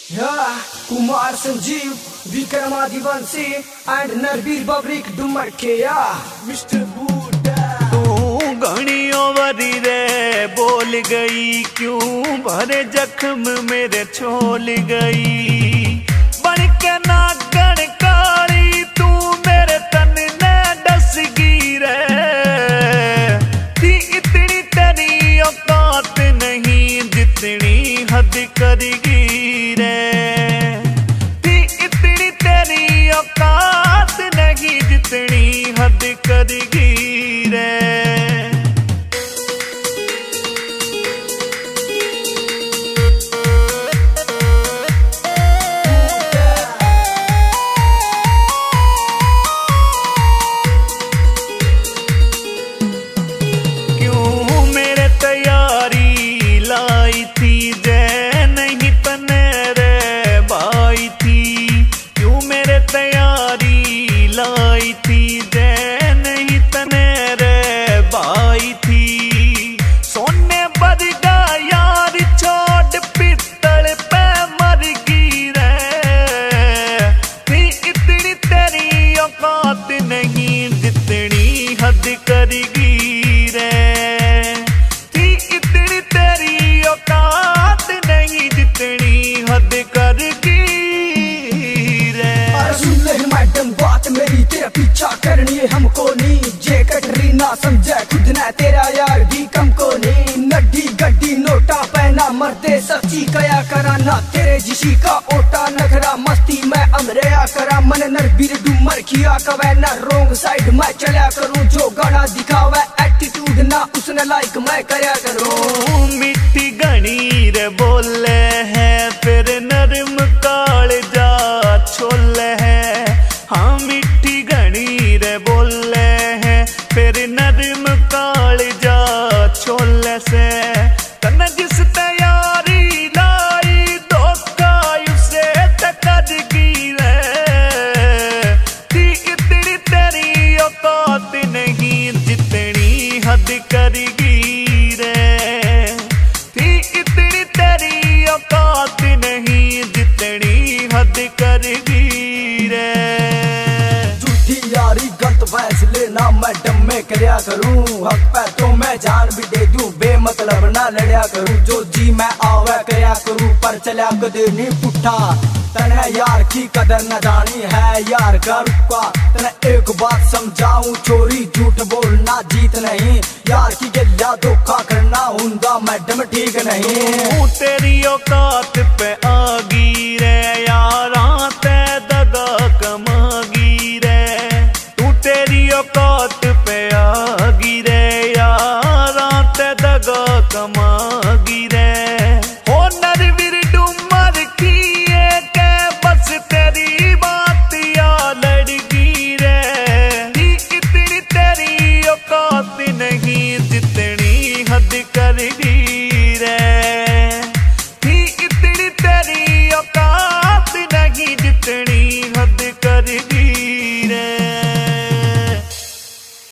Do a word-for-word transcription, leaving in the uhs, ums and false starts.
Yeah, Kumar Sanjeev, Vikramadivasi and Narbir Babrik Dumarkeya, Mister Buddha। तू घड़ियों worry रे बोल गई, क्यों भरे जख्म मेरे छोल गई। बन के नागण काली तू मेरे तन ने डस गई रे। थी इतनी तेरी औकात नहीं जितनी हद करेगी रे। थी इतनी तेरी औकात नहीं जितनी हद करेगी रे। पीछा करनी हमको नहीं जे कटरीना समझे खुद न तेरा यार भी कम को नहीं। नड्डी गड्डी नोटा पहना मरदे सच्ची कया करा ना तेरे जिसी का ओटा नखरा मस्ती में अमरेया करा मन नरबीर डूमर किया कवे ना रोंग साइड में चला करूं जो गाना दिखावे एटीट्यूड ना उसने लाइक मैं करया करूं। मिट्टी घनी रे बोले है फिर नरम काल जा छोले है। हाँ मिट्टी घनी रे बोले हैं फिर नरम काल जा छोले से। तन जिस तैयारी लाई धोखा उसे तकदगी रे। थी इतनी तेरी औकात नहीं जितनी हद करेगी रे। थी इतनी तेरी औकात नहीं जितनी हद करेगी रे। यारी गलत फैसले ना मैडम मैं करया करूं। हक पे तो मैं जान भी दे दूं बेमतलब ना लड़या करूं। जो जी मैं आवे करया करूं पर चला कदे नहीं पुठा। तने यार की कदर न जानी है यार का रुका। तने एक बात समझाऊं चोरी झूठ बोलना जीत नहीं। यार की गल्ला धोखा करना हुंदा मैडम ठीक नहीं। तेरी औकात पे